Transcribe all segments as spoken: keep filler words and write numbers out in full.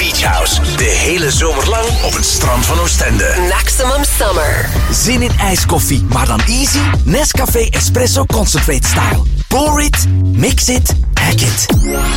Beach House. De hele zomer lang op het strand van Oostende. Maximum Summer. Zin in ijskoffie, maar dan easy? Nescafé Espresso Concentrate Style. Pour it, mix it, hack it.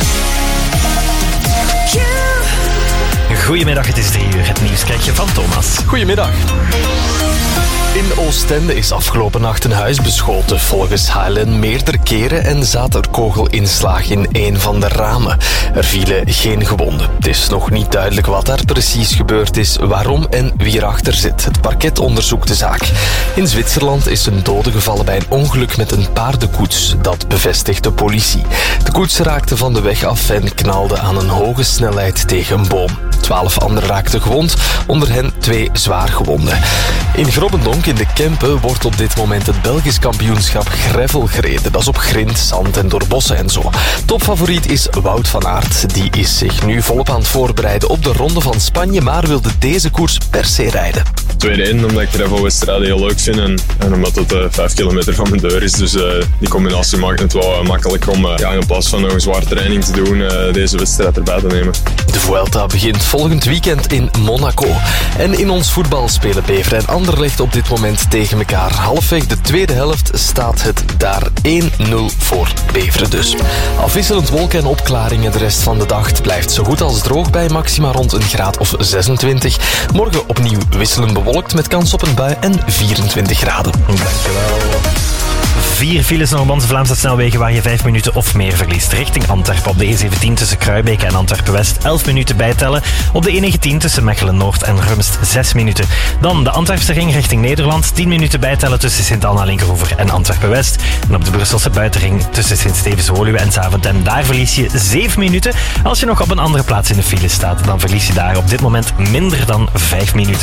Goedemiddag, het is drie uur. Het nieuws krijg je van Thomas. Goedemiddag. In Oostende is afgelopen nacht een huis beschoten. Volgens H L N meerdere keren en zat er kogelinslag in een van de ramen. Er vielen geen gewonden. Het is nog niet duidelijk wat daar precies gebeurd is, waarom en wie erachter zit. Het parket onderzoekt de zaak. In Zwitserland is een dode gevallen bij een ongeluk met een paardenkoets. Dat bevestigt de politie. De koets raakte van de weg af en knalde aan een hoge snelheid tegen een boom. Twaalf anderen raakten gewond, onder hen twee zwaar gewonden. In Grobbendonk in de Kempen wordt op dit moment het Belgisch kampioenschap gravel gereden. Dat is op grind, zand en door bossen en zo. Topfavoriet is Wout van Aert. Die is zich nu volop aan het voorbereiden op de Ronde van Spanje, maar wilde deze koers per se rijden. Tweede één, omdat ik gravelwedstrijden heel leuk vind en, en omdat het uh, vijf kilometer van mijn deur is. Dus uh, die combinatie maakt het wel uh, makkelijk om uh, ja, in plaats van nog een zware training te doen, uh, deze wedstrijd erbij te nemen. De Vuelta begint volgend weekend in Monaco. En in ons voetbal spelen Beveren en Anderlecht op dit moment tegen elkaar. Halfweg de tweede helft staat het daar één nul voor Beveren dus. Afwisselend wolken en opklaringen de rest van de dag. Het blijft zo goed als droog bij maxima rond een graad of zesentwintig. Morgen opnieuw wisselend bewolkt met kans op een bui en vierentwintig graden. Dankjewel. Vier files nog op onze Vlaamse snelwegen waar je vijf minuten of meer verliest. Richting Antwerpen op de E zeventien tussen Kruibeke en Antwerpen-West elf minuten bijtellen. Op de E negentien tussen Mechelen-Noord en Rumst zes minuten. Dan de Antwerpse ring richting Nederland. tien minuten bijtellen tussen Sint-Anna-Linkeroever en Antwerpen-West. En op de Brusselse buitenring tussen Sint-Stevens-Woluwe en Zaventem. Daar verlies je zeven minuten. Als je nog op een andere plaats in de file staat, dan verlies je daar op dit moment minder dan vijf minuten.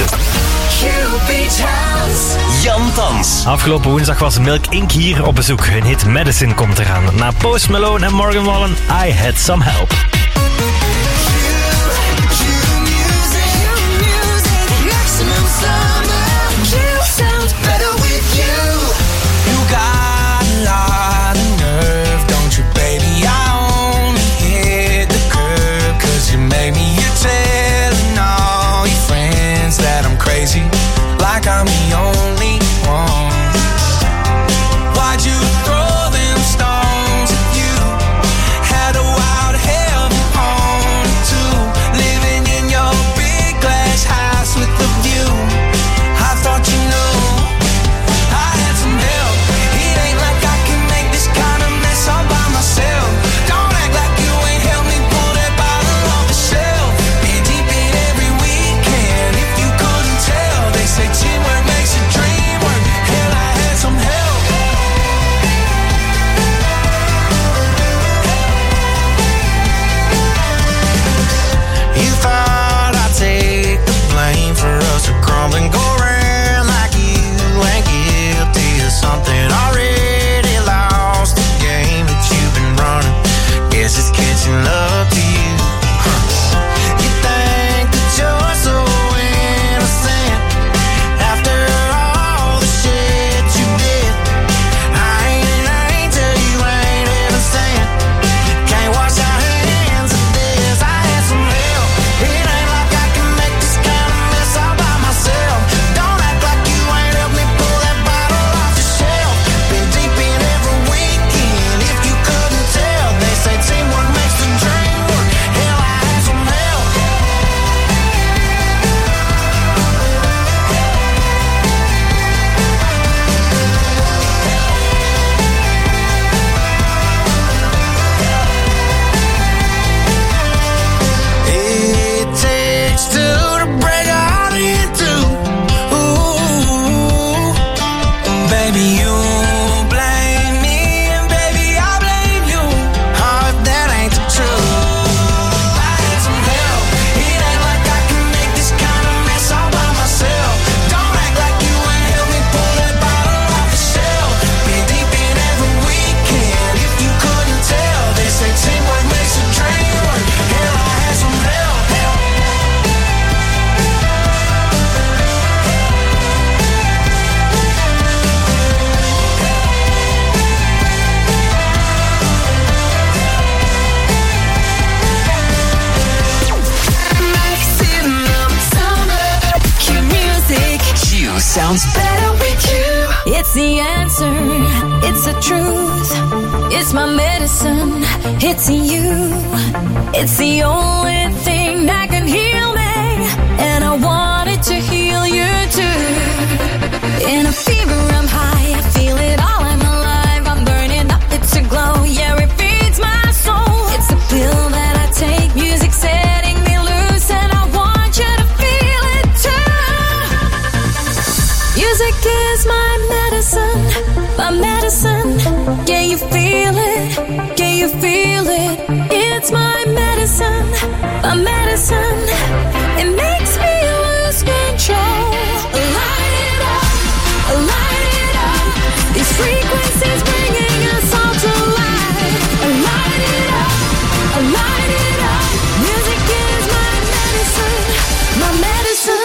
Jan Tans. Afgelopen woensdag was Milk Inc hier op bezoek. Hun hit Medicine komt eraan. Na Post Malone en Morgan Wallen, I Had Some Help. Like I'm the only one. Why'd you throw them stones if you had a wild hair? sounds better with you. It's the answer, it's the truth. It's my medicine, it's you. It's the only thing that can heal me, and I want it to heal you too. In a fever I'm high, I feel it all, I'm alive. I'm burning up, it's a glow, yeah, it feeds my soul. It's the pill that I take, music setting me loose, and I want you to feel it too. Music is my medicine, my medicine. Can you feel it? Can you feel it? It's my medicine, my medicine. It makes me lose control. Light it up, light it up. These frequencies bringing us all to life. Light it up, light it up. Music is my medicine, my medicine.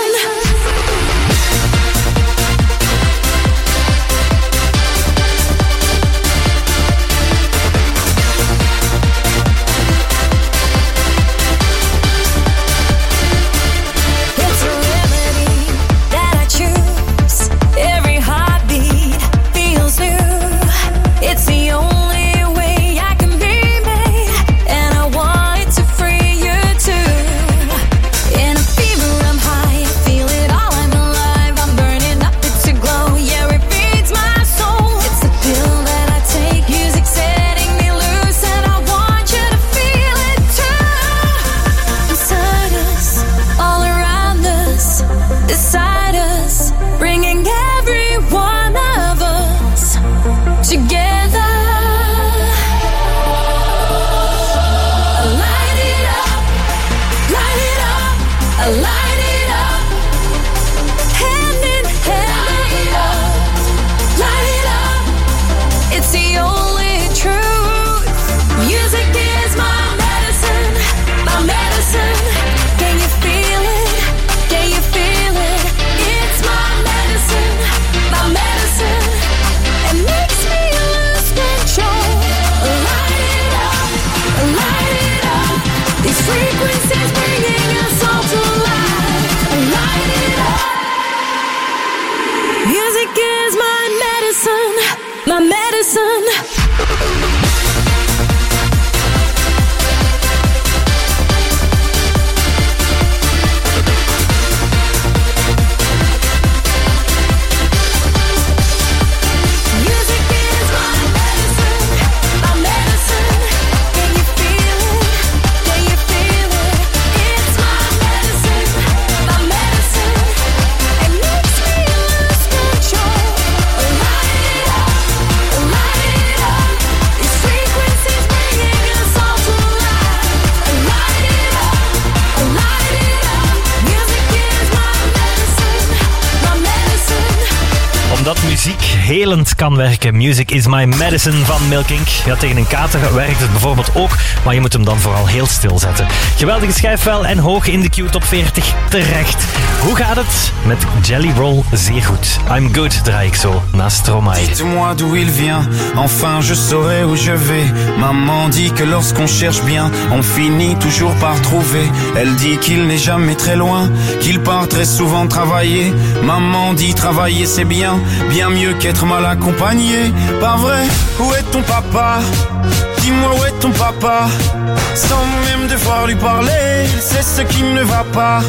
Helend kan werken. Music is my medicine van Milk Inc. Ja, tegen een kater werkt het bijvoorbeeld ook, maar je moet hem dan vooral heel stil zetten. Geweldige schijf wel en hoog in de Q Top veertig terecht. Hoe gaat het met Jelly Roll? Zeer goed. I'm good draai ik zo naast Stromae. Dites-moi d'où il vient, enfin je saurai où je vais. Maman dit que lorsqu'on cherche bien, on finit toujours par trouver. Elle dit qu'il n'est jamais très loin, qu'il part très souvent travailler. Maman dit travailler c'est bien, bien mieux qu'être mal accompagné. Pas vrai? Où est ton papa? Dis-moi où est ton papa? Sans même devoir lui parler, c'est ce qui ne va pas.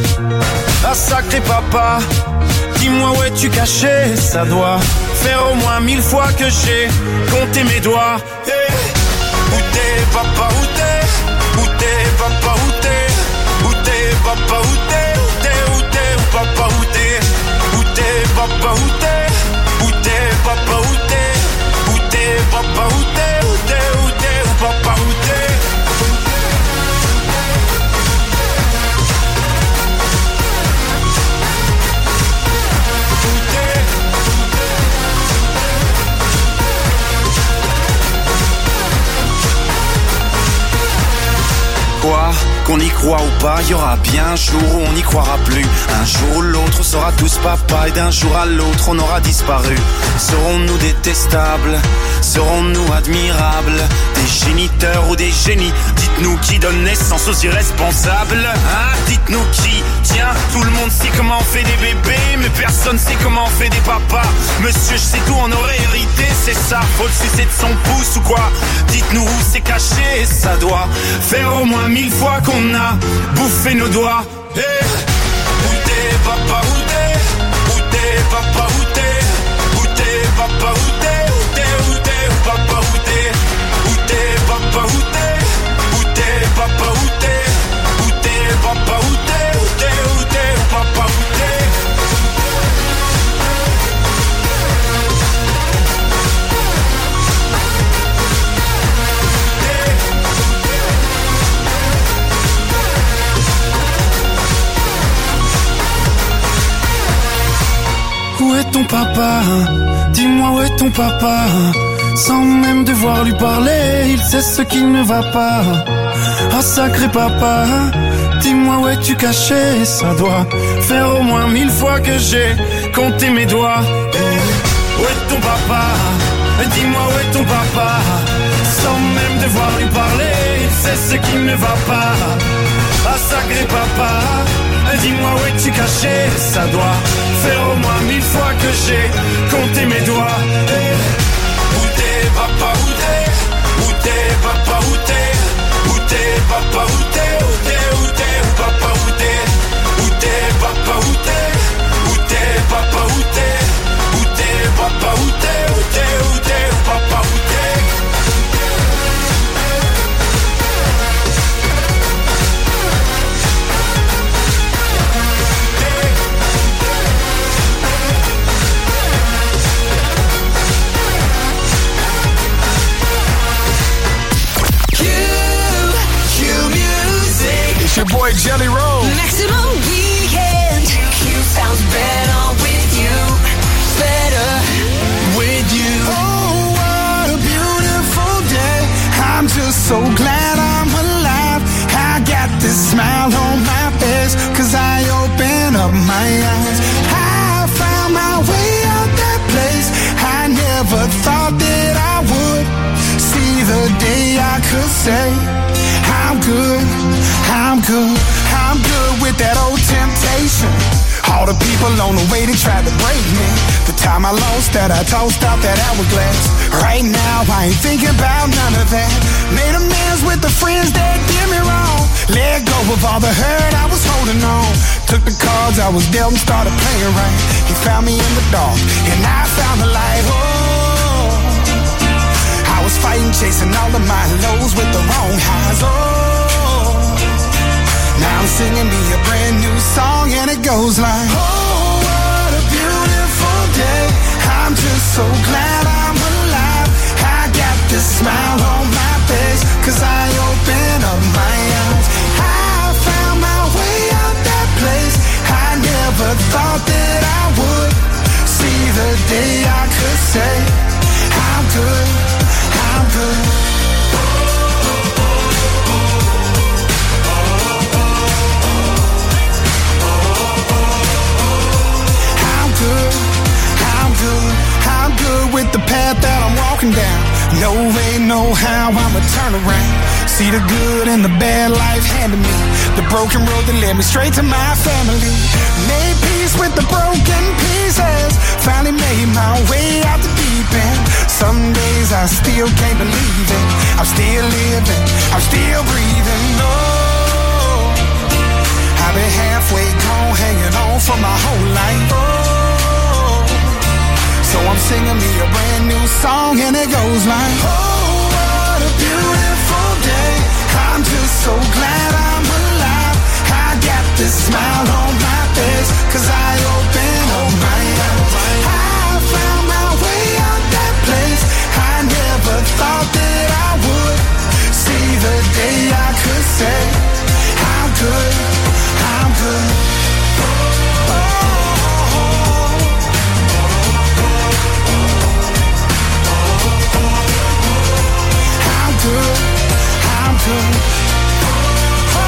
Ah sacré papa, dis-moi où es-tu caché? Ça doit faire au moins mille fois que j'ai compté mes doigts. Hey. Où t'es papa, où t'es? Où t'es papa, où t'es? Où t'es papa, où t'es? Où t'es, où t'es, où papa, où t'es? Où t'es papa, où t'es? Où t'es papa, où t'es? Où t'es papa, où t'es? Où t'es, où t'es, où papa, où t'es? Quoi? Qu'on y croit ou pas, y aura bien un jour où on n'y croira plus. Un jour ou l'autre on sera tous papa, et d'un jour à l'autre on aura disparu. Serons-nous détestables? Serons-nous admirables? Des géniteurs ou des génies? Dites-nous qui donne naissance aux irresponsables, hein? Dites-nous qui tient tous Tout le monde sait comment on fait des bébés, mais personne sait comment on fait des papas. Monsieur, je sais tout, on aurait hérité, c'est ça. Faut le sucer de son pouce ou quoi? Dites-nous où c'est caché, ça doit faire au moins mille fois qu'on a bouffé nos doigts. Hey. Où t'es, papa, où t'es? Où t'es, papa, où t'es? Où t'es, papa, où t'es? Où t'es, où t'es, où papa, où t'es? Où t'es, papa, où t'es? Où t'es, papa, où t'es? Où t'es, papa, où t'es? Où t'es, où t'es, où papa, où t'es? Où est ton papa? Dis-moi où est ton papa? Sans même devoir lui parler, il sait ce qui ne va pas. Ah sacré papa, dis-moi où es-tu caché? Ça doit faire au moins mille fois que j'ai compté mes doigts. Hey. Où est ton papa? Dis-moi où est ton papa? Sans même devoir lui parler, il sait ce qui ne va pas. Ah sacré papa, dis-moi où es-tu caché? Ça doit faire au moins mille fois que j'ai compté mes doigts. Hey. Où t'es papa, où t'es? Où t'es papa, où t'es? Où t'es papa, où t'es? Où t'es, où t'es, où papa, où t'es? Où t'es papa, où t'es? Où t'es papa, où t'es? Où t'es papa, où t'es? Où t'es, où t'es, où papa, où t'es? It's your boy Jelly Roll. Maximum weekend. Q sounds better with you. Better with you. Oh, what a beautiful day. I'm just so glad I'm alive. I got this smile on my face, cause I open up my eyes. I found my way out that place. I never thought that I would see the day I could say I'm good, I'm good, I'm good with that old temptation. All the people on the way, they tried to break me. The time I lost that, I tossed out that hourglass. Right now, I ain't thinking about none of that. Made amends with the friends that did me wrong. Let go of all the hurt I was holding on. Took the cards I was dealt and started playing right. He found me in the dark, and I found the light. Oh, I was fighting, chasing all of my lows with the wrong highs. Oh, now I'm singing me a brand new song, and it goes like, oh, what a beautiful day. I'm just so glad I'm alive. I got this smile on my face, cause I open up my eyes. I found my way out that place. I never thought that I would see the day I could say I'm good, I'm good. I'm good with the path that I'm walking down. No way, no how, I'ma turn around. See the good and the bad life handed me. The broken road that led me straight to my family. Made peace with the broken pieces. Finally made my way out the deep end. Some days I still can't believe it. I'm still living, I'm still breathing. No, I've been halfway gone, hanging on for my whole life. Oh, so I'm singing me a brand new song, and it goes like, oh, what a beautiful day. I'm just so glad I'm alive. I got this smile on my face, cause I open up my eyes. I found my way out that place. I never thought that I would see the day I could say I'm good, I'm good. Good, I'm good. Oh,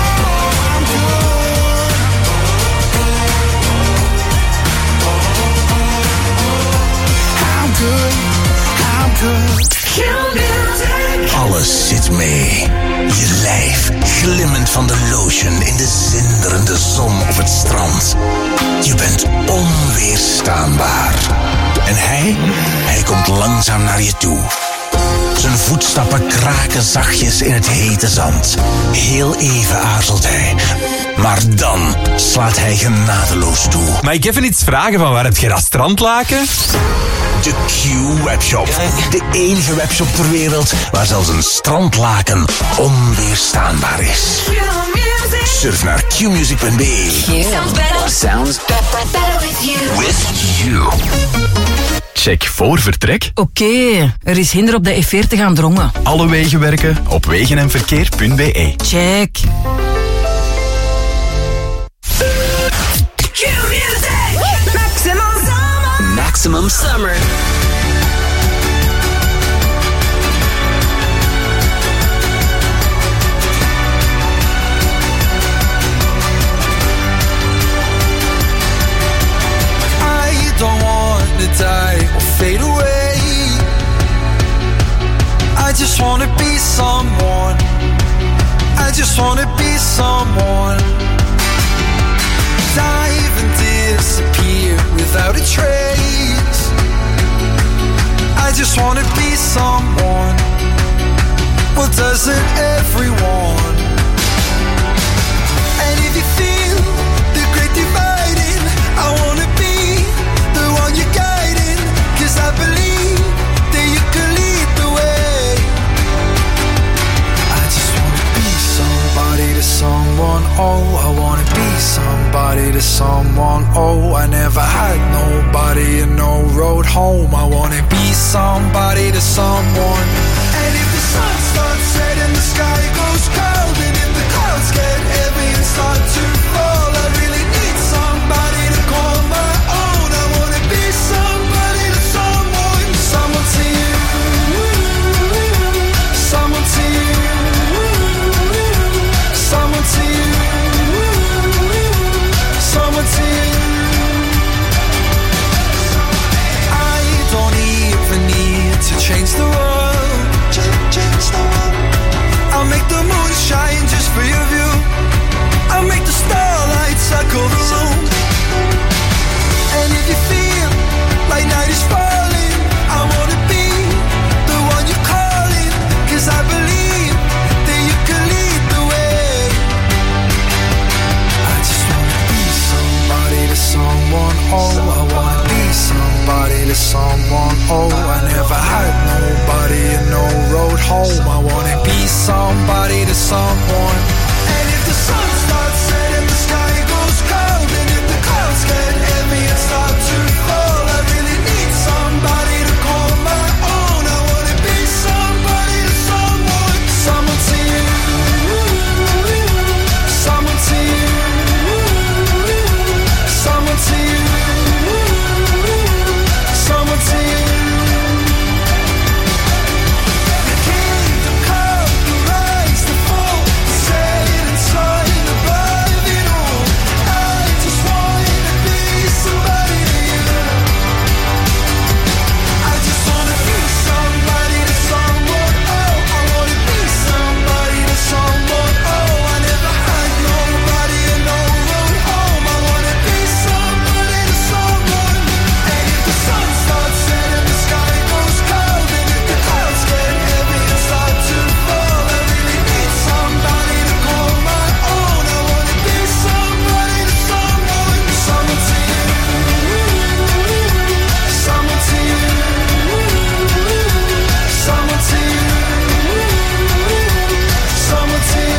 glimmend van de lotion in de zinderende zon op het strand. Je bent onweerstaanbaar. En hij, hij komt langzaam naar je toe. Zijn voetstappen kraken zachtjes in het hete zand. Heel even aarzelt hij. Maar dan slaat hij genadeloos toe. Mag ik even iets vragen, van waar heb je dat strandlaken? De Q-webshop. De enige webshop ter wereld waar zelfs een strandlaken onweerstaanbaar is. Surf naar q music punt b e. Sounds better. Sounds better with you. With you. Check voor vertrek. Oké, okay, er is hinder op de E veertig aan Drongen. Alle wegen werken op wegen en verkeer punt b e. Check. Maximum summer. Maximum summer. I don't want to die or fade away. I just want to be someone. I just want to be someone. Dive and disappear without a trace. I just want to be someone. Well, doesn't everyone? And if you feel the great dividing, I want to be the one you're guiding. Cause I believe that you can lead the way. I just want to be somebody to someone. Oh, I want to be somebody to someone. Oh, I never had nobody and no road home. I want to be somebody to someone. And if the sun starts setting, the sky goes cold. And if the clouds get heavy and start to fall, I really need somebody to call my own. I want to be somebody to someone. Someone to you. Someone to you. Someone to you. Someone to you. I don't even need to change the world. Change the world. I'll make the moon shine just for your view. I'll make the starlight circle the room. And if you feel like night is falling, I wanna be the one you're calling. Cause I believe that you can lead the way. I just wanna be somebody to someone. Oh, I wanna be somebody to someone. Oh, I never had nobody and no road home. I wanna be somebody to someone. And if the sun starts setting, the sky goes cold. And if the clouds get heavy and start to fall, I really need somebody to call my own. I wanna be somebody to someone. Someone to you. Someone to you. Someone to you. Someone to you. The kingdom come, the rise, the fall, the setting sun above it all. I just wanna be somebody to you. I just wanna be somebody to someone. Oh, I wanna be somebody to someone. Oh, I never had nobody and no road home. I wanna be somebody to someone. And if the sun starts setting, the sky goes cold. And if the clouds get heavy and start to fall, I really need somebody to call my own. I wanna be somebody to someone. Someone to you. Someone to you. Someone to you. Someone to you.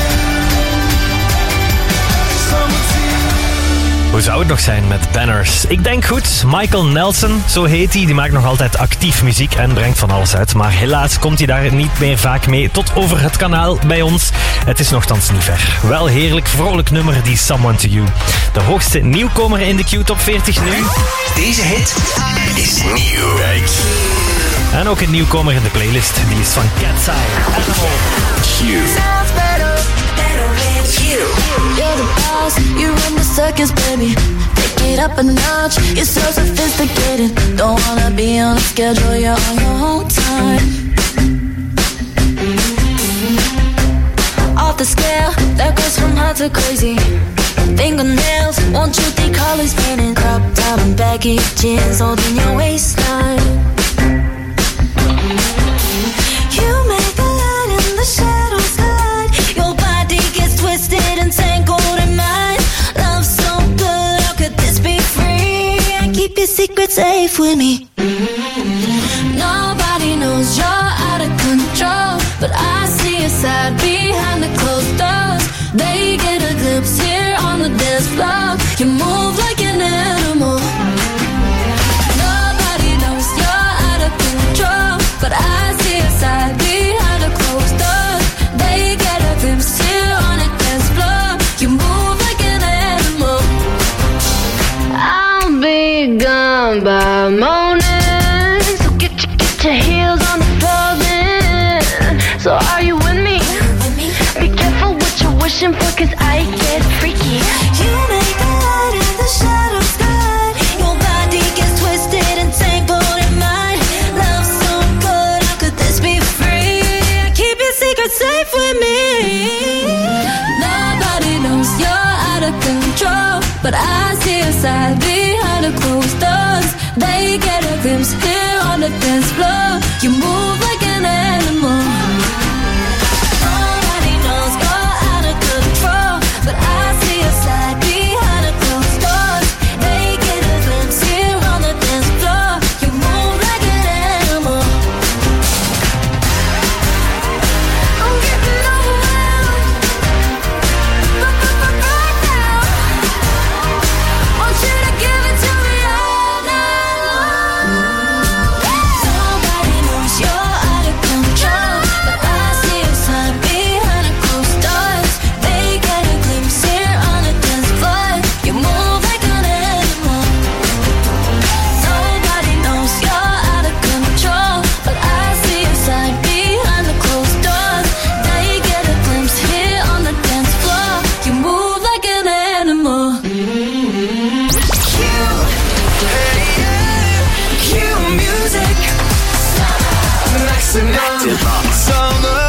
Someone to you. Hoe zou het nog zijn met banners? Ik denk goed, Michael Nelson, zo heet hij. Die maakt nog altijd actief muziek en brengt van alles uit. Maar helaas komt hij daar niet meer vaak mee tot over het kanaal bij ons. Het is nogthans niet ver. Wel heerlijk, vrolijk nummer, die Someone to You. De hoogste nieuwkomer in de Q-top veertig nu. Deze hit is nieuw. Kijk. En ook een nieuwkomer in de playlist. Die is van Cat's Eye. Animal. Q. Sounds better, better with you. You're the boss, you run the circus, baby. Take it up a notch, you're so sophisticated. Don't wanna be on a schedule, you're on your own time. All off the scale. That goes from hot to crazy. Fingernails, won't you think colors painting? Crop top and baggy jeans holding your waistline. You make the light and the shadows collide. Your body gets twisted and tangled in mine. Love so good, how could this be free? I keep your secret safe with me. Nobody knows you're out of control, but I see your side behind the closed doors. They get a glimpse here on the dance floor. You move like an animal. Nobody knows you're out of control, but I see your side behind the closed doors. They get a glimpse here on the dance floor. You move like an animal. I'll be gone by morning, so get your, get your heels on the floor then. So are you with me? Be careful what you're wishing for, cause I get freaky. You make the light and the shadows collide. Your body gets twisted and tangled in mine. Love so good, how could this be free? Keep your secret safe with me. Nobody knows you're out of control, but I see your side behind the closed doors. They get a glimpse here on the dance floor. You move like an animal. But I see your side behind the closed doors. They get a glimpse here on the dance floor. You move like an animal. I'm getting overwhelmed right now. Want you to give it to me all night long. Nobody knows you're out of control, but I see your side behind the closed doors. They get a glimpse here on the dance floor. You move like an animal. Nobody knows you're out of control, but I see your side behind the closed doors. They get a glimpse here on the dance floor. You move like an animal. Cue, cue music. Maximum summer.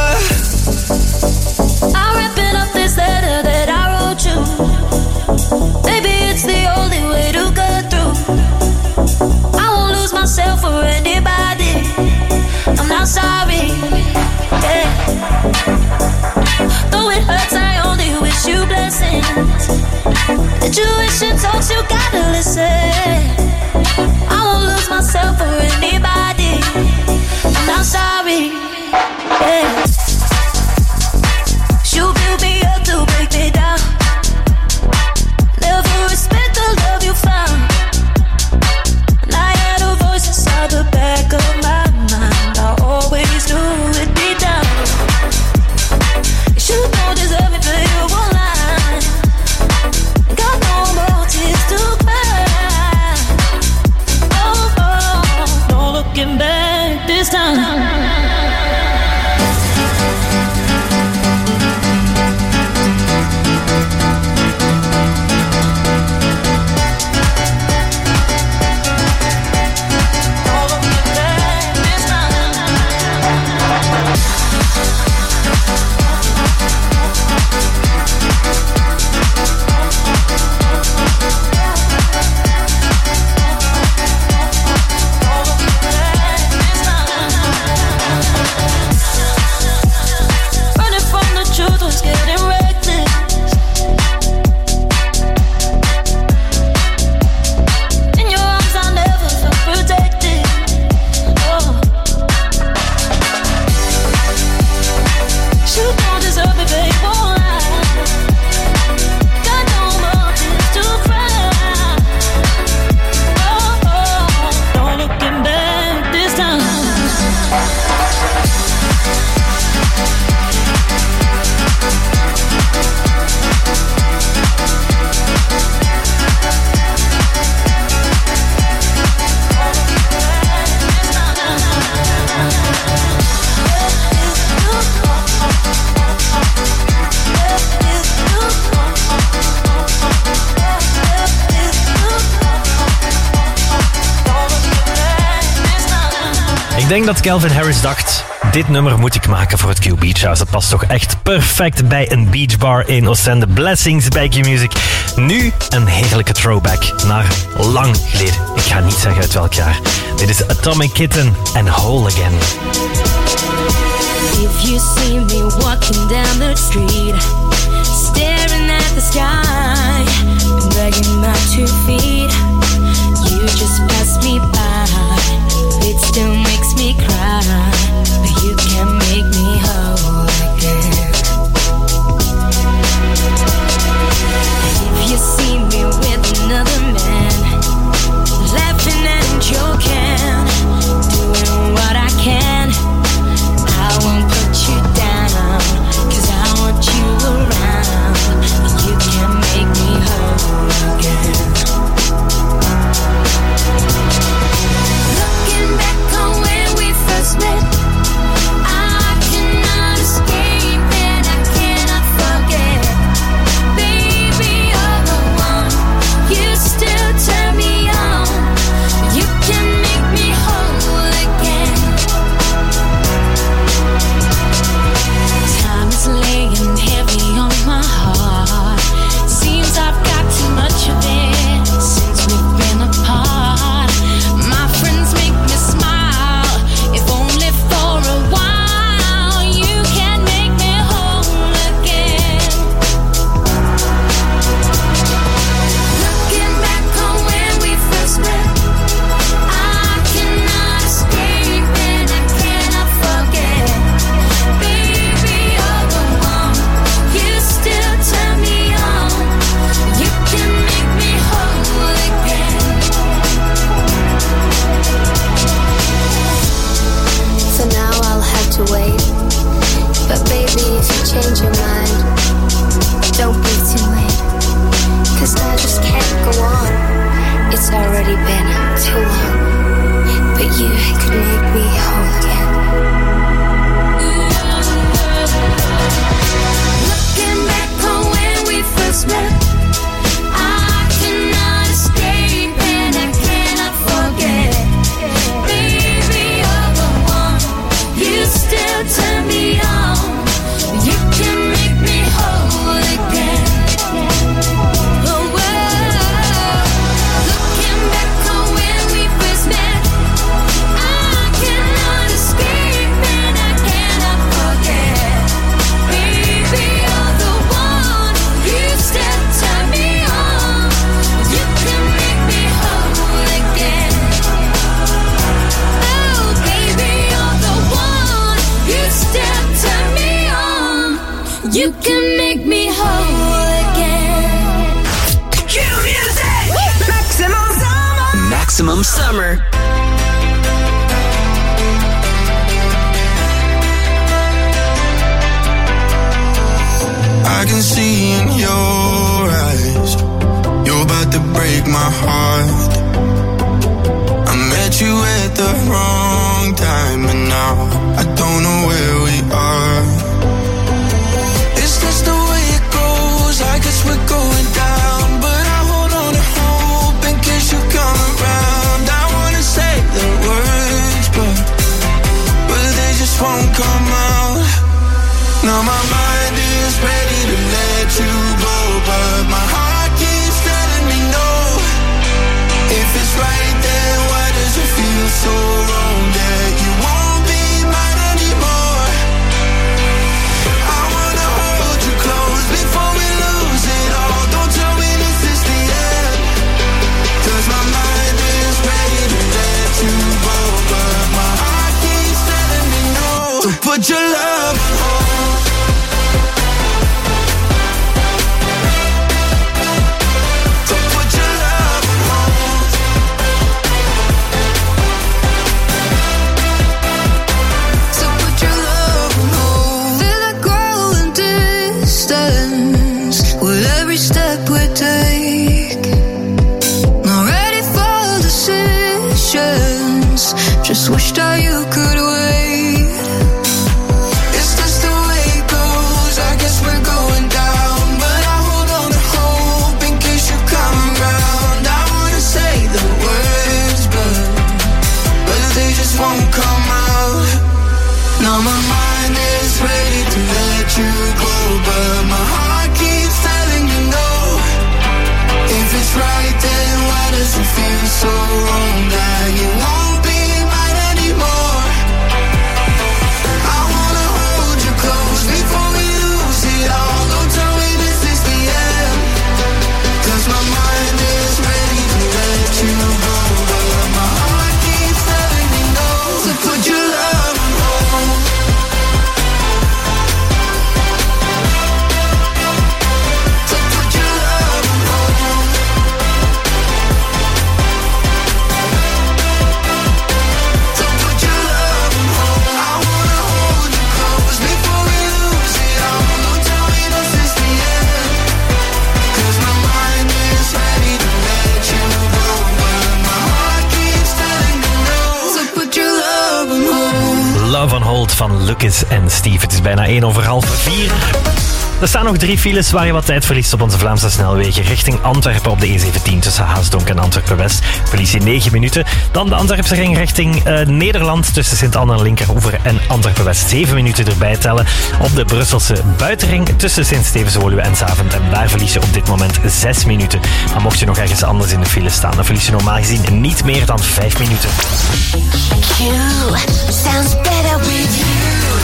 I'm wrapping up this letter that I wrote you. Maybe it's the only way to get through. I won't lose myself for anybody. I'm not sorry. Yeah. Though it hurts, I only wish you blessings. The tuition talks, you gotta listen. I won't lose myself for anybody. I'm not sorry. Yeah. You build me up to break me down. Never respect the love you found. And I had a voice inside the back of my mind. I always knew it'd be down. You don't deserve it, but you won't lie. Got no more tears to cry. Oh, oh, no looking back this time. Ik denk dat Calvin Harris dacht, dit nummer moet ik maken voor het Q Beach House. Dat past toch echt perfect bij een beachbar in Oostende. Blessings bij Q-Music. Nu een heerlijke throwback naar lang geleden. Ik ga niet zeggen uit welk jaar. Dit is Atomic Kitten en Whole Again. If you see me walking down the street, staring at the sky, dragging my two feet, you just pass me by. It still makes me cry, but you can make me whole again. If you see me with another man, laughing and joking, doing what I can, I won't put you down, 'cause I want you around. You can make me whole again. Looking back on when we first met, I cannot escape and I cannot forget. Baby, you're the one, you still turn me on. You can make me whole again. Time is laying heavy on my heart. Seems I've got too much of it since we've been apart. My friends make me smile, if only for a while. You can make me whole again. Looking back on when we first met, I cannot escape and I cannot forget. Baby, you're the one, you still turn me on. You can make me whole again. For now I'll have to wait, but baby, if you change your mind, don't be too late, 'cause I just can't go on. It's already been too long, but you could make me whole again. Looking back on when we first met, I cannot escape and I cannot forget. Baby, you're the one, you still turn me on. You can make me whole again. Oh, whoa. Looking back on when we first met, I cannot escape and I cannot forget. Baby, you're the one, you still turn me on. You can make me whole again. Oh, baby, you're the one, you still turn me on. You can make me whole again. Q-Music! Maximum Summer! Maximum Summer. I can see in your eyes, you're about to break my heart. I met you at the wrong time, and now I don't know where we are. It's just the way it goes, I guess we're going down, but I hold on to hope in case you come around. I wanna say the words, but, but they just won't come out. Now my mind is ready to let you go, but my heart keeps telling me no. If it's right, then why does it feel so wrong that you won't be mine anymore? I wanna hold you close before we lose it all. Don't tell me this is the end, 'cause my mind is ready to let you go, but my heart keeps telling me no. So put your love on hold. Just wish that you could wait. It's just the way it goes, I guess we're going down, but I hold on to hope in case you come around. I wanna say the words, but, but they just won't come out. so wrong that you won't be mine anymore. I wanna hold you close before we lose it all. Don't tell me this is the end, 'cause my mind is ready to let you go, but my heart keeps telling me no. So put your love on hold. So put your love on hold. So put your love on hold. I wanna hold you close before we lose it all. Don't tell me this is the end, 'cause my mind is ready to let you go, but my heart keeps telling me no. So put your love on hold. Love on Hold van Lucas en Steve. Het is bijna één over half vier. Er staan nog drie files waar je wat tijd verliest op onze Vlaamse snelwegen. Richting Antwerpen op de E zeventien tussen Haasdonk en Antwerpen-West. Verlies je negen minuten. Dan de Antwerpse ring richting uh, Nederland tussen Sint-Anne en Linkeroever en Antwerpen-West. zeven minuten erbij tellen. Op de Brusselse buitenring tussen Sint-Stevens-Woluwe en Zaventem. Daar verlies je op dit moment zes minuten. Maar mocht je nog ergens anders in de file staan, dan verlies je normaal gezien niet meer dan vijf minuten. Q sounds better with you.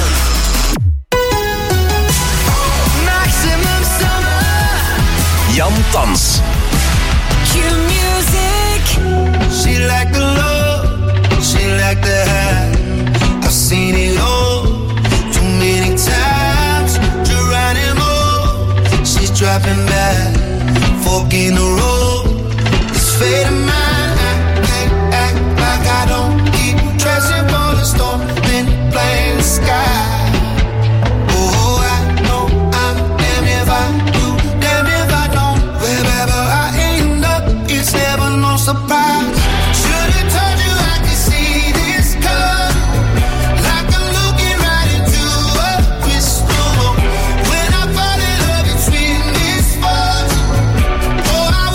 Maximum summer. Jan Thans. Q music. She like the love, she like the high. I've seen it all too many times. Geronimo, she's dropping back, fork in the road. It's fate of mine. I can't act like I don't keep dressing for the storm, then playing the sky. Oh, I know I'm damn if I do, damn if I don't. Wherever I end up, it's never no surprise. Should've told you I could see this coming, like I'm looking right into a crystal ball. When I fall in love, it's sweet misfortune. Oh, I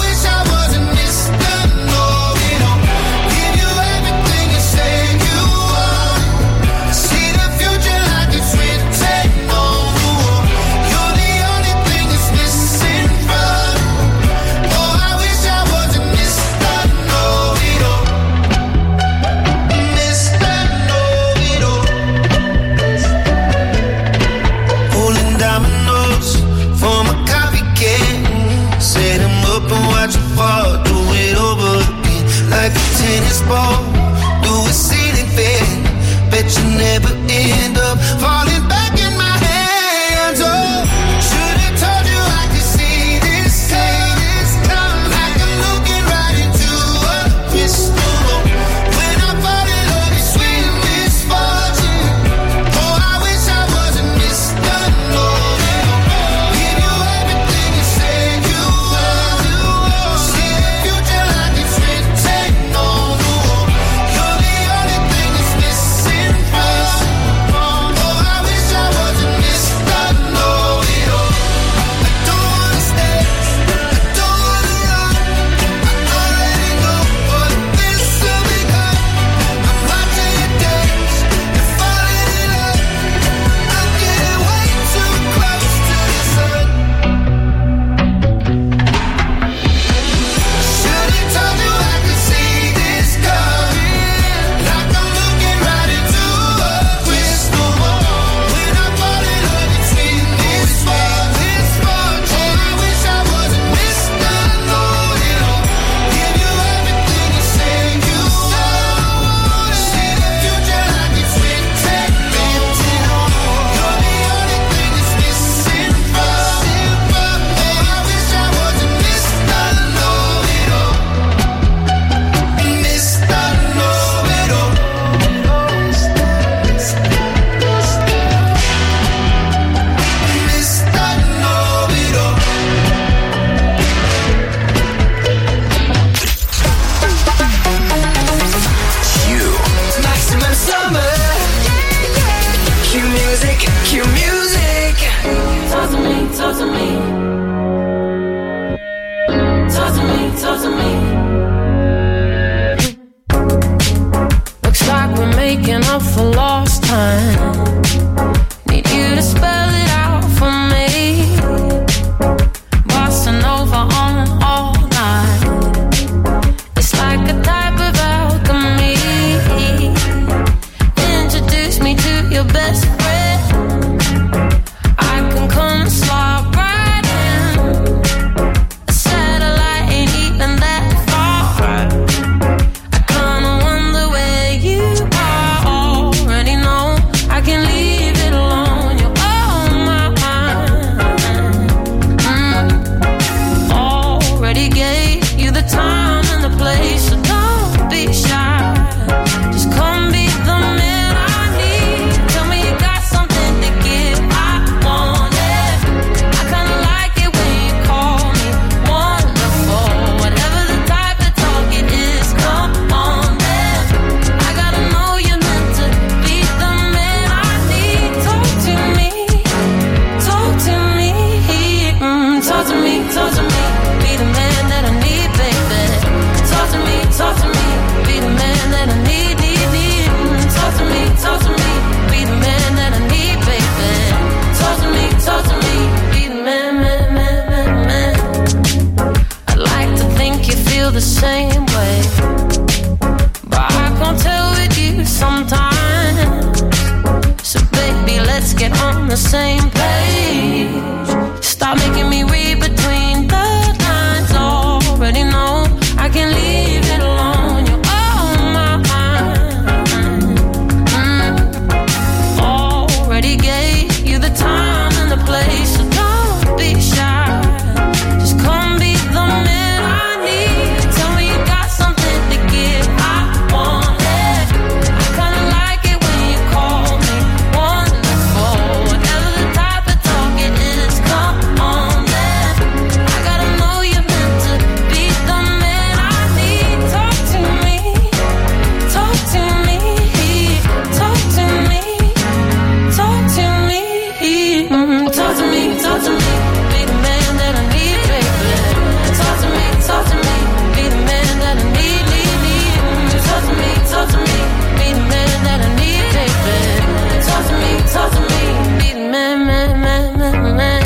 the same way, but I can't tell with you sometimes. So baby, let's get on the same page. Stop making me read between the lines. Already know I can leave it alone. You're on my mind. mm. Already gave you the time and the place, so don't be shy. Just come be the man I need. Tell me you got something to give. I want it. I kinda like it when you call me wonderful. Whatever the type of talk it is, come on then. I gotta know you're meant to be the man I need. Talk to me, talk to me, talk to me, talk to me, mm, talk to me, talk to me. Be the man that I need, baby. Talk to me, talk to me. Be the man that I need, need, need. Mm, talk to me, talk to me. Be the man that I need, baby. Talk to me, talk to me. Be the man, man, man, man, man.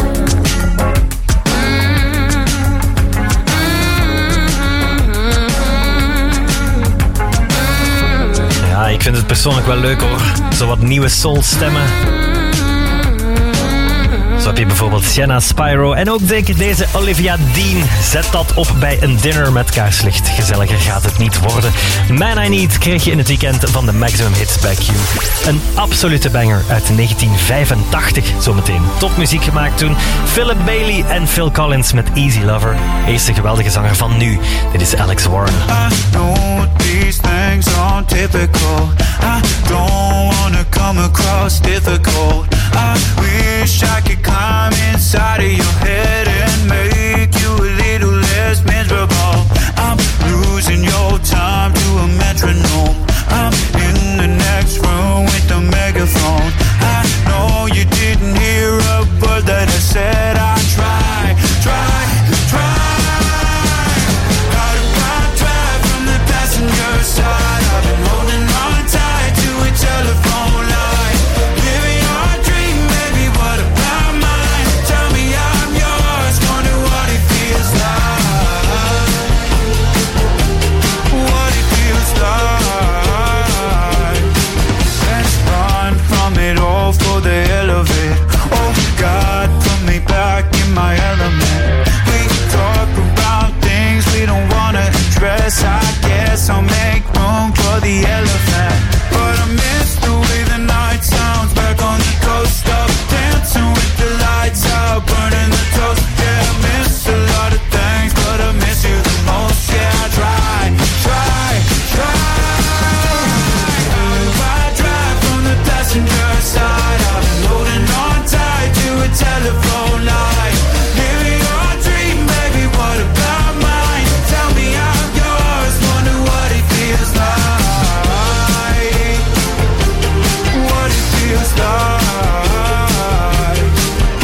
Ja, ik vind het persoonlijk wel leuk hoor. Zo wat nieuwe soulstemmen. Zo heb je bijvoorbeeld Sienna, Spyro en ook zeker deze Olivia Dean. Zet dat op bij een dinner met kaarslicht. Gezelliger gaat het niet worden. Man I Need kreeg je in het weekend van de Maximum Hits bij Q. Een absolute banger uit negentien vijfentachtig zometeen. Topmuziek gemaakt toen. Philip Bailey en Phil Collins met Easy Lover. Eerste geweldige zanger van nu. Dit is Alex Warren. I know these things aren't typical. I don't wanna come across difficult. I wish I could climb inside of your head and make you a little less miserable. I'm losing your time to a metronome. I'm in the next room with the megaphone. I know you didn't hear a word that I said. I try, try, try. Got a hard drive from the passenger side. I've been holding on tight to a telephone line. Living our dream, baby, what about mine? Tell me I'm yours, wonder what it feels like. What it feels like. Let's run from it all for the hell of it. Oh God, put me back in my element. We talk about things we don't wanna address. I guess I'll make room for the elephant. But I miss the way the night sounds back on the coast up, dancing with the lights out, burning the toast. Yeah, I miss a lot of things, but I miss you the most. Yeah, I try, try, try. I drive from the passenger side. I've been holding on tight to a telephone line. Living our dream, baby, what about mine? Tell me I'm yours, wonder what it feels like. What it feels like.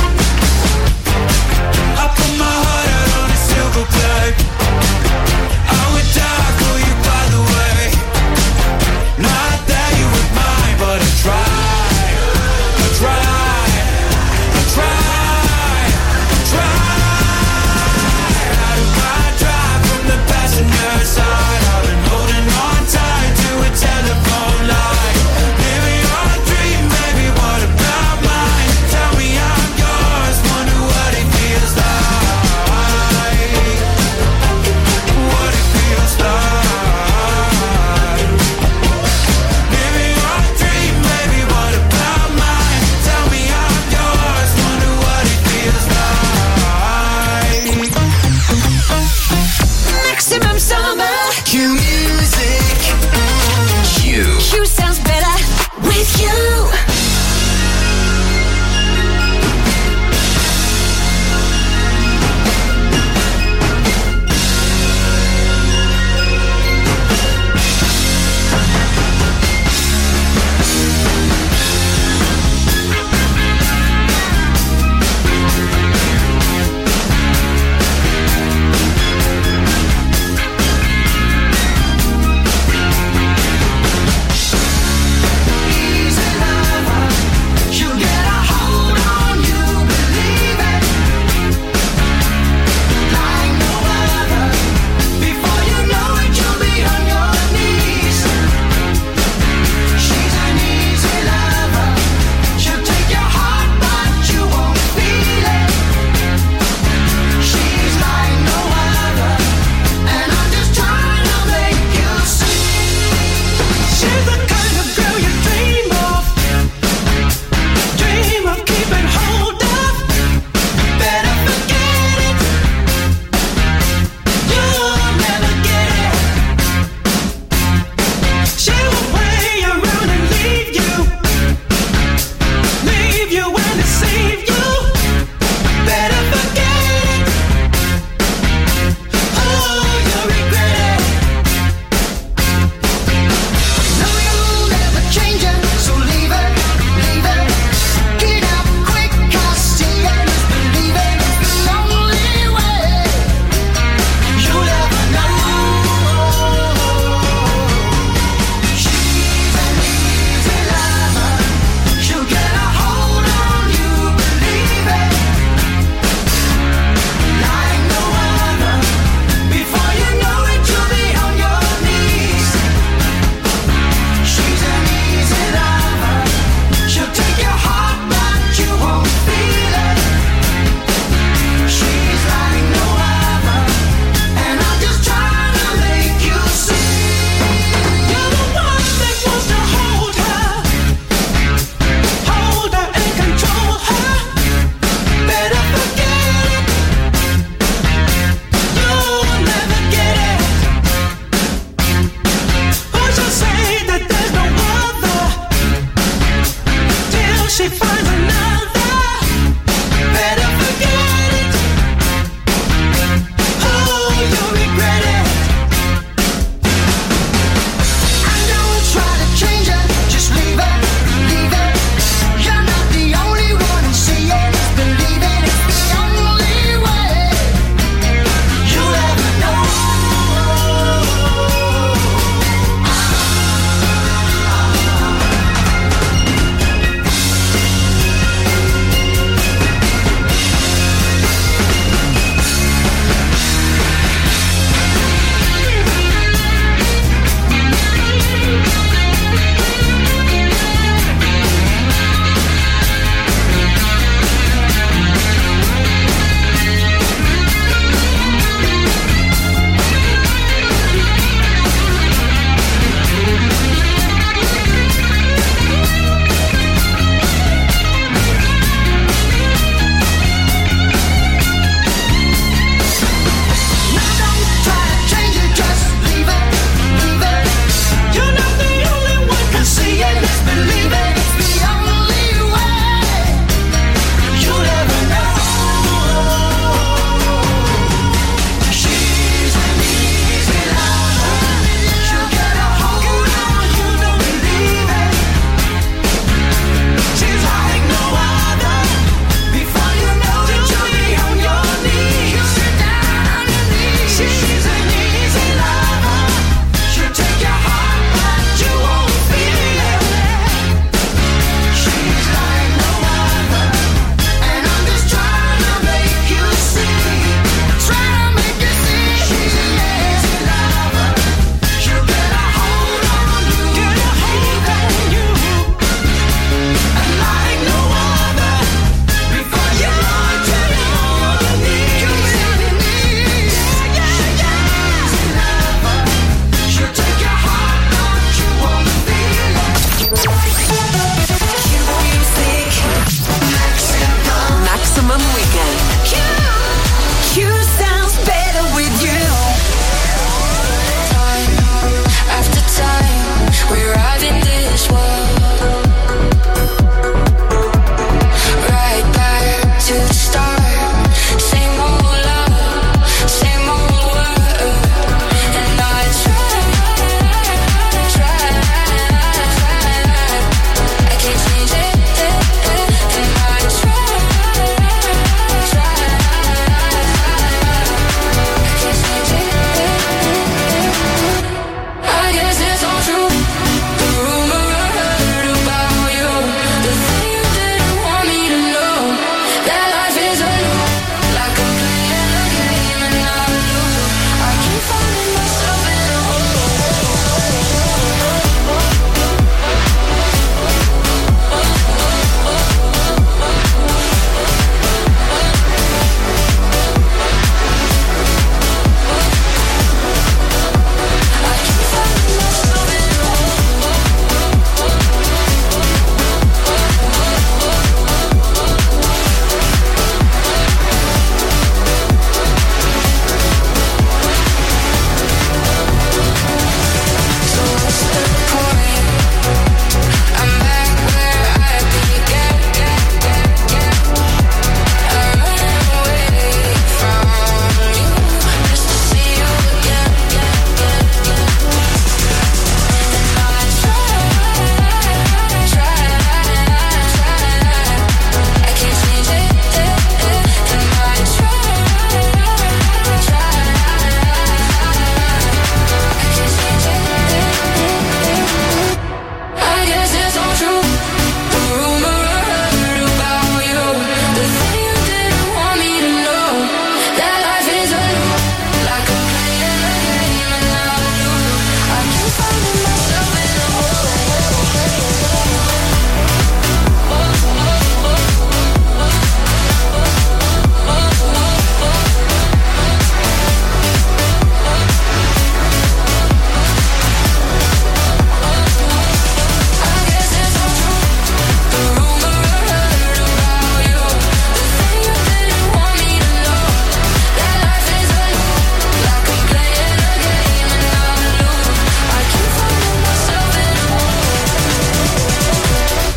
I put my heart out on a silver plate. I would die for you, by the way. Not that you were mine, but I tried. I tried. I tried. I tried. How do I drive from the passenger side? I've been holding on tight to a telephone line. Living your dream, baby, what about mine? Tell me I'm yours, wonder what it feels like. What it feels like. Living your dream, baby, what about mine? Tell me I'm yours, wonder what it feels like. Maximum summer. Q music. Q. Q sounds better with you. Easy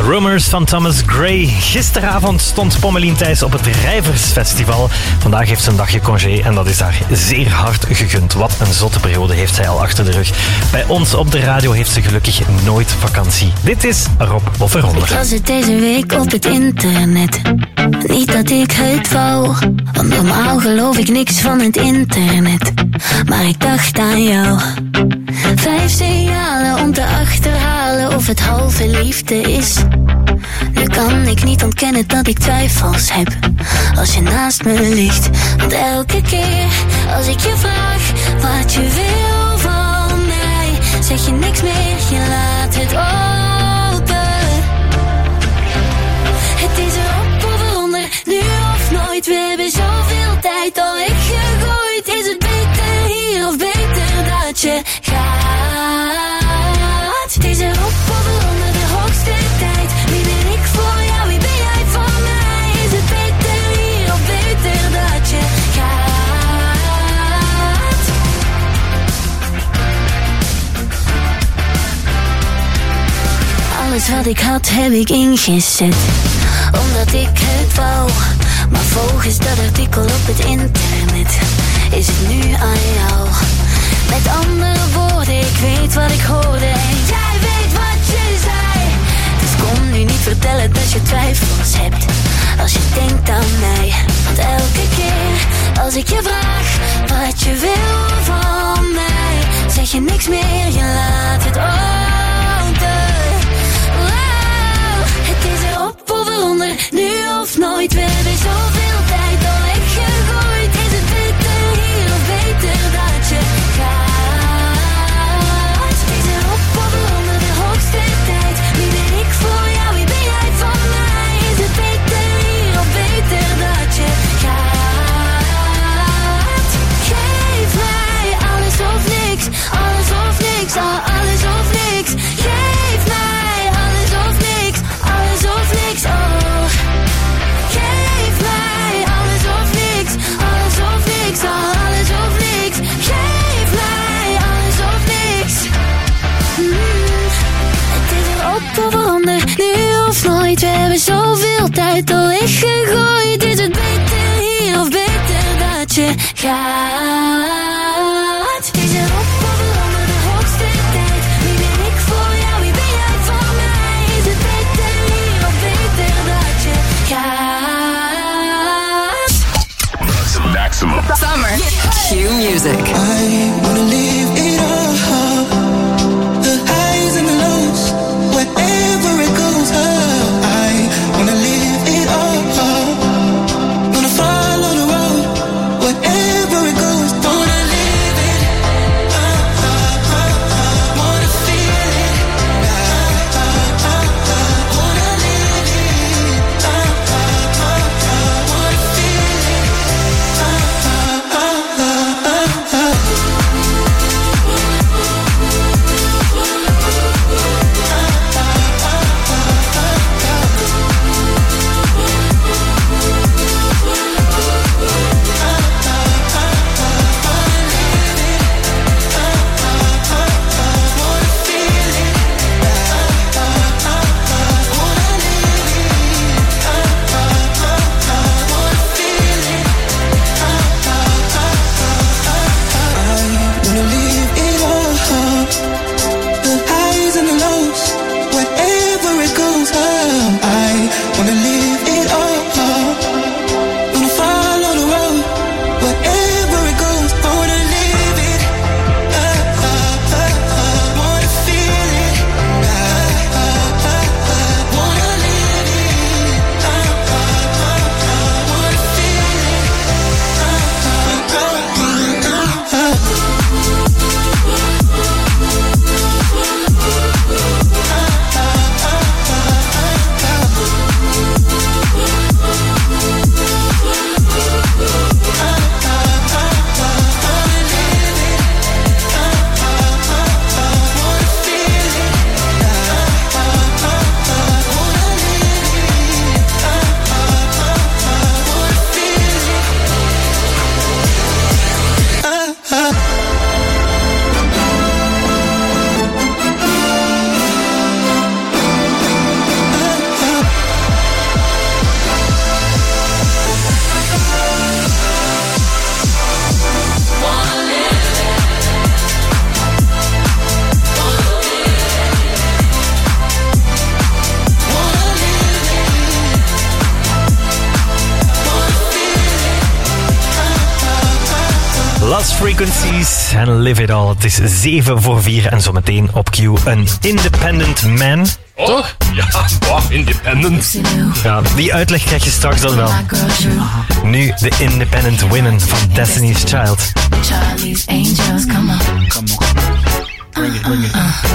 Rumors van Thomas Gray. Gisteravond stond Pommelien Thijs op het Rijversfestival. Vandaag heeft ze een dagje congé en dat is haar zeer hard gegund. Wat een zotte periode heeft zij al achter de rug. Bij ons op de radio heeft ze gelukkig nooit vakantie. Dit is Rob of Eronder. Ik las het deze week op het internet. Niet dat ik het wou, want normaal geloof ik niks van het internet. Maar ik dacht aan jou. Vijf signalen om te achterhalen of het halve liefde is. Nu kan ik niet ontkennen dat ik twijfels heb als je naast me ligt. Want elke keer als ik je vraag wat je wil van mij, zeg je niks meer, je laat het open. Het is erop of eronder, nu of nooit. We hebben zoveel tijd al weggegooid. Is het beter hier of beter dat je gaat? Het is erop of eronder, de hoogste tijd. Wie ben ik voor jou, wie ben jij voor mij? Is het beter hier of beter dat je gaat? Alles wat ik had heb ik ingezet, omdat ik het wou. Maar volgens dat artikel op het internet is het nu aan jou. Met andere woorden, ik weet wat ik hoorde en jij weet wat je zei. Dus kom nu niet vertellen dat je twijfels hebt als je denkt aan mij. Want elke keer als ik je vraag wat je wil van mij, zeg je niks meer, je laat het open. Wow, het is erop of eronder, nu of nooit. We hebben zoveel tijd al weggegooid. Is het beter hier of beter dat je gaat? Het is erop of eronder, de hoogste tijd. Wie ben ik voor jou, wie ben jij voor mij? Is het beter hier of beter dat je gaat? Geef mij alles of niks, alles of niks, oh, alles of niks. Geef mij alles of niks, alles of niks, oh. Geef mij alles of niks, alles of niks, oh, alles of niks. Geef mij alles of niks. Mm. Het is erop of eronder, nu of nooit. We hebben zoveel tijd al weggegooid. Is het beter hier of beter dat je gaat? Het is erop of eronder, de hoogste tijd. Wie ben ik voor jou, wie ben jij voor mij? Is het beter hier of beter dat je gaat? Maximum. Summer. Cue music. I wanna live it all, the highs and the lows, wherever it goes. I wanna live it all, gonna follow the road, wherever it goes. Wanna live Frequencies en Live It All. Het is zeven voor vier en zometeen op Q een Independent Man. Oh, toch? Ja, wow, Independent. Ja, die uitleg krijg je straks dan wel. Nu de Independent Women van Destiny's Child. Charlie's Angels, come on. Come on. Bring it, bring it.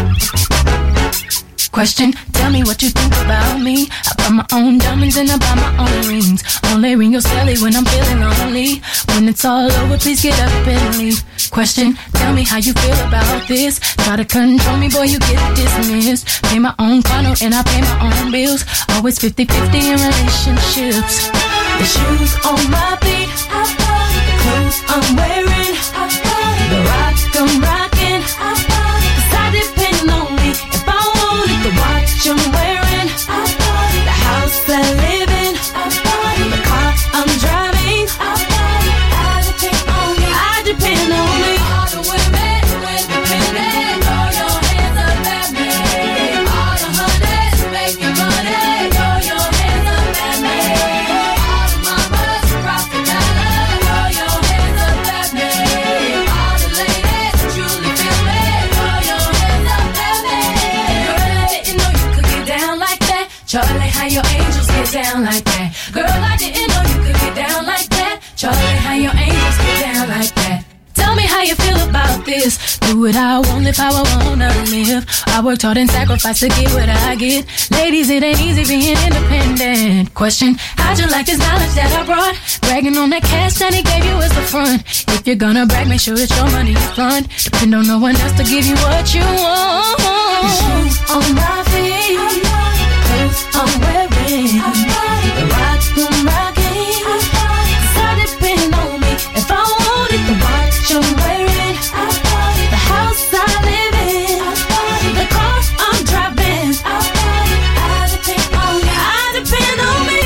Question, tell me what you think about me. I buy my own diamonds and I buy my own rings. Only ring your celly when I'm feeling lonely. When it's all over, please get up and leave. Question, tell me how you feel about this. Try to control me, boy, you get dismissed. Pay my own condo and I pay my own bills. Always fifty-fifty in relationships. The shoes on my feet, I bought it. The clothes I'm wearing, I bought it. The rock I'm rocking, I bought it. 'Cause I depend on me. If I want it, the watch I'm wearing, I bought it. The house I live in, I bought it. The car I'm driving, I bought it. I depend on me. I depend on me. All the women who independent, throw your hands up at me. All the hunters making money, throw your hands up at me. All the mamas who rock the dollar, throw your hands up at me. All the ladies who truly feel me, throw your hands up at me. Girl, I didn't know you could get down like that. Charlie, how your angels get down like that. Girl, I didn't know you could get down like that. Charlie, how your angels get down like that. Tell me how you feel about this. Do what I want, live how I wanna live. I worked hard and sacrificed to get what I get. Ladies, it ain't easy being independent. Question, how'd you like this knowledge that I brought? Bragging on that cash that he gave you as the front. If you're gonna brag, make sure it's your money you fund. Depend on no one else to give you what you want. The shoes on my feet, clothes I'm wearing, the rock I'm rocking. 'Cause I depend on me. If I want it, the watch I'm wearing, the house I live in, the car I'm driving. I depend on me. I depend on me.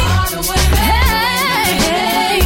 Hey,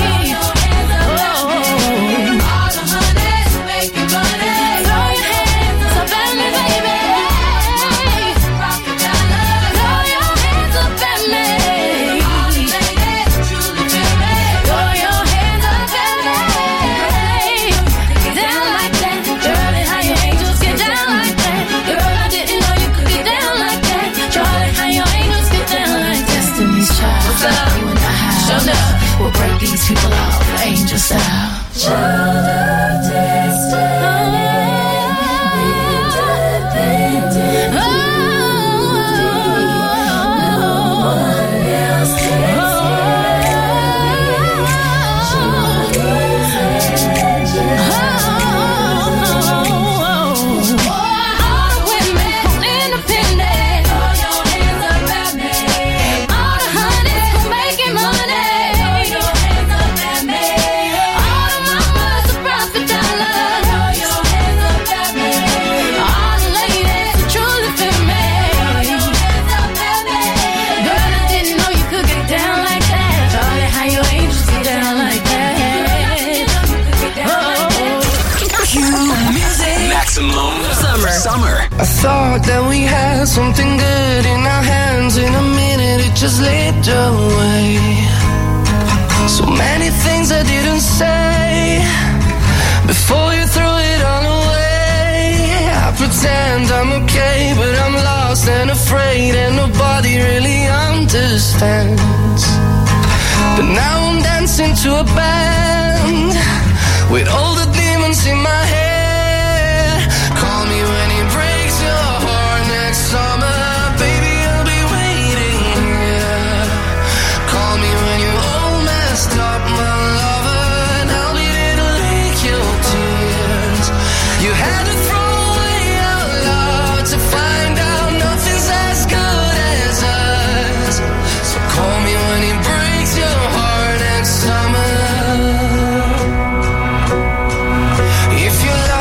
oh, all the hunters making money. Throw your hands up at me, baby. Rock the dollar. Throw your hands up at me. All the ladies who truly feel me. Throw your hands up at me. Get down like that. Charlie, how your angels get down like that. Girl, I didn't know you could get down like that. Charlie, how your angels get down like that. Destiny's Child. What's up? You and I have. Shut up. We'll break these people off. Angel style. Child of destiny. Independent. Oh, no one else can Summer. Summer. I thought that we had something good in our hands. In a minute it just slipped away. So many things I didn't say before you threw it all away. I pretend I'm okay, but I'm lost and afraid, and nobody really understands. But now I'm dancing to a band with all the demons in my head. Call me when he breaks your heart next summer. Baby, I'll be waiting here. Call me when you're all messed up, my lover, and I'll be there to lick your tears. You had to throw away our love to find out nothing's as good as us. So call me when he breaks your heart next summer. If you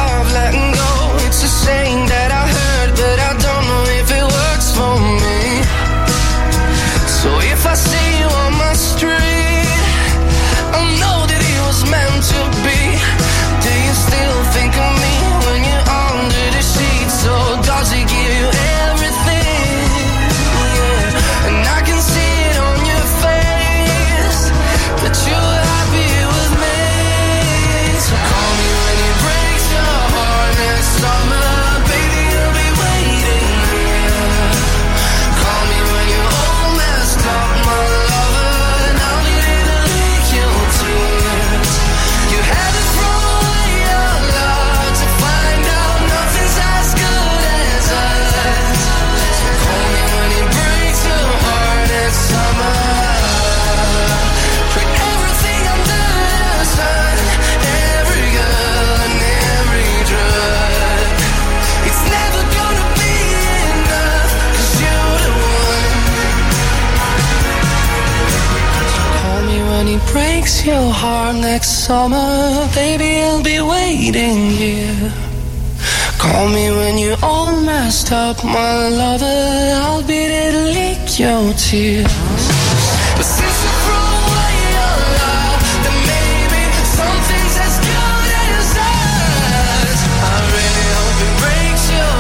breaks your heart next summer, baby, I'll be waiting here. Call me when you're all messed up, my lover, I'll be there to lick your tears. But since you threw away your love, then maybe something's as good as us. I really hope it breaks your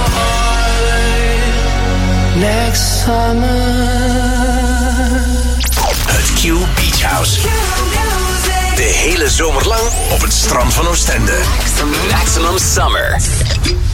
heart next summer. Het Q Beach House. De hele zomer lang op het strand van Oostende. Maximum Summer.